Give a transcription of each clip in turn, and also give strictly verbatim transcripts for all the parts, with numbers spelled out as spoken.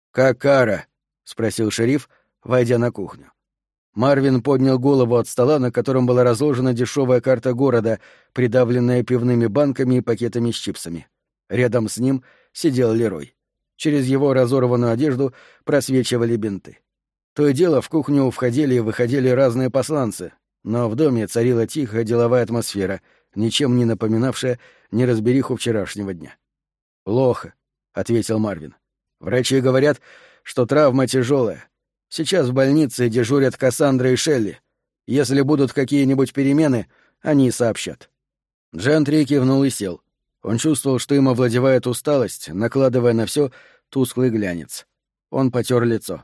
«Как кара?» — спросил шериф, войдя на кухню. Марвин поднял голову от стола, на котором была разложена дешевая карта города, придавленная пивными банками и пакетами с чипсами. Рядом с ним сидел Лерой. Через его разорванную одежду просвечивали бинты. То и дело в кухню входили и выходили разные посланцы, но в доме царила тихая деловая атмосфера, ничем не напоминавшая неразбериху вчерашнего дня. «Плохо», — ответил Марвин. «Врачи говорят, что травма тяжелая. Сейчас в больнице дежурят Кассандра и Шелли. Если будут какие-нибудь перемены, они сообщат». Джентри кивнул и сел. Он чувствовал, что им овладевает усталость, накладывая на все тусклый глянец. Он потер лицо.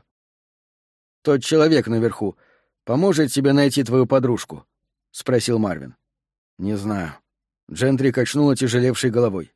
«Тот человек наверху поможет тебе найти твою подружку?» — спросил Марвин. «Не знаю». Джентри качнула тяжелевшей головой.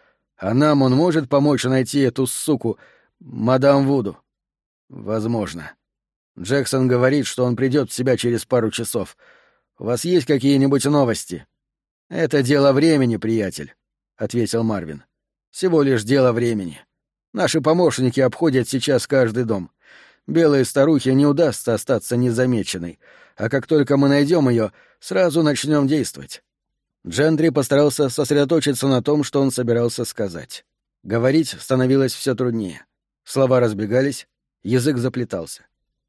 «А нам он может помочь найти эту суку, мадам Вуду?» «Возможно. Джексон говорит, что он придет в себя через пару часов. У вас есть какие-нибудь новости?» «Это дело времени, приятель», — ответил Марвин. «Всего лишь дело времени. Наши помощники обходят сейчас каждый дом. Белой старухе не удастся остаться незамеченной, а как только мы найдем ее, сразу начнем действовать». Джентри постарался сосредоточиться на том, что он собирался сказать. Говорить становилось все труднее. Слова разбегались, язык заплетался.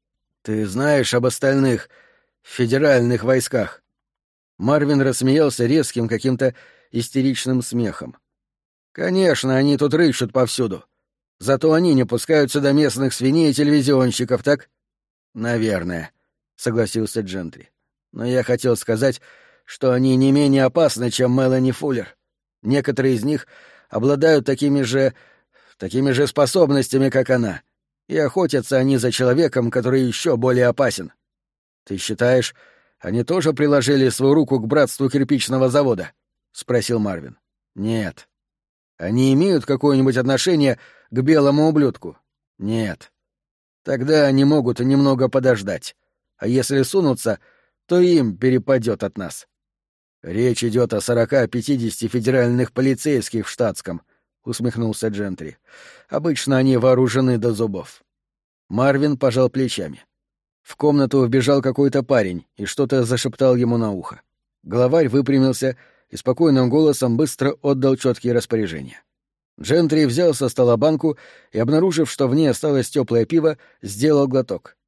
«Ты знаешь об остальных федеральных войсках?» Марвин рассмеялся резким каким-то истеричным смехом. «Конечно, они тут рыщут повсюду. Зато они не пускают сюда местных свиней и телевизионщиков, так?» «Наверное», — согласился Джентри. «Но я хотел сказать, что они не менее опасны, чем Мелани Фуллер. Некоторые из них обладают такими же... такими же способностями, как она, и охотятся они за человеком, который еще более опасен. Ты считаешь, они тоже приложили свою руку к братству кирпичного завода?» — спросил Марвин. «Нет». «Они имеют какое-нибудь отношение к белому ублюдку?» «Нет». «Тогда они могут немного подождать. А если сунутся, то им перепадет от нас». «Речь идет о сорока-пятидесяти федеральных полицейских в штатском», — усмехнулся Джентри. «Обычно они вооружены до зубов». Марвин пожал плечами. В комнату вбежал какой-то парень и что-то зашептал ему на ухо. Главарь выпрямился и спокойным голосом быстро отдал четкие распоряжения. Джентри взял со стола банку и, обнаружив, что в ней осталось теплое пиво, сделал глоток.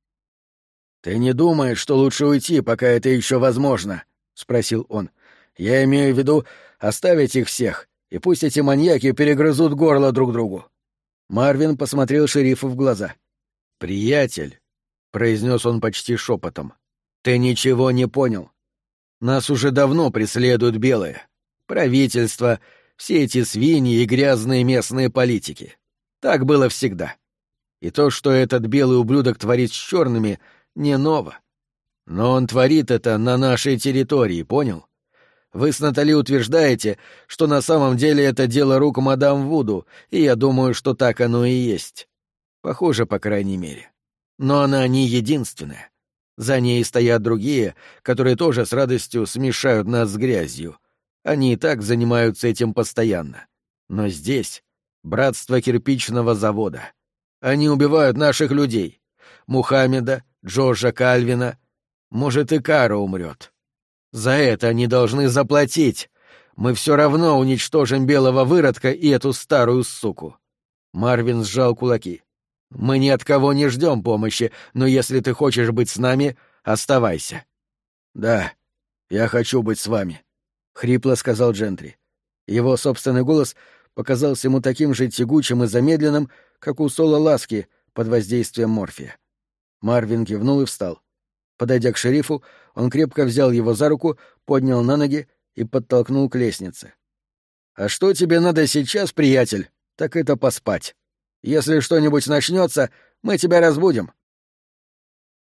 «Ты не думаешь, что лучше уйти, пока это еще возможно?» — спросил он. «Я имею в виду оставить их всех, и пусть эти маньяки перегрызут горло друг другу». Марвин посмотрел шерифу в глаза. «Приятель», — произнес он почти шепотом, — «ты ничего не понял. Нас уже давно преследуют белые. Правительство, все эти свиньи и грязные местные политики. Так было всегда. И то, что этот белый ублюдок творит с черными, не ново. Но он творит это на нашей территории, понял? Вы с Натали утверждаете, что на самом деле это дело рук мадам Вуду, и я думаю, что так оно и есть. Похоже, по крайней мере. Но она не единственная. За ней стоят другие, которые тоже с радостью смешают нас с грязью. Они и так занимаются этим постоянно. Но здесь — братство кирпичного завода. Они убивают наших людей. Мухаммеда, Джорджа Кальвина. Может, и Кара умрет. За это они должны заплатить. Мы все равно уничтожим белого выродка и эту старую суку». Марвин сжал кулаки. «Мы ни от кого не ждем помощи, но если ты хочешь быть с нами, оставайся». «Да, я хочу быть с вами», — хрипло сказал Джентри. Его собственный голос показался ему таким же тягучим и замедленным, как у Соло Ласки под воздействием морфия. Марвин кивнул и встал. Подойдя к шерифу, он крепко взял его за руку, поднял на ноги и подтолкнул к лестнице. «А что тебе надо сейчас, приятель? Так это поспать. Если что-нибудь начнется, мы тебя разбудим.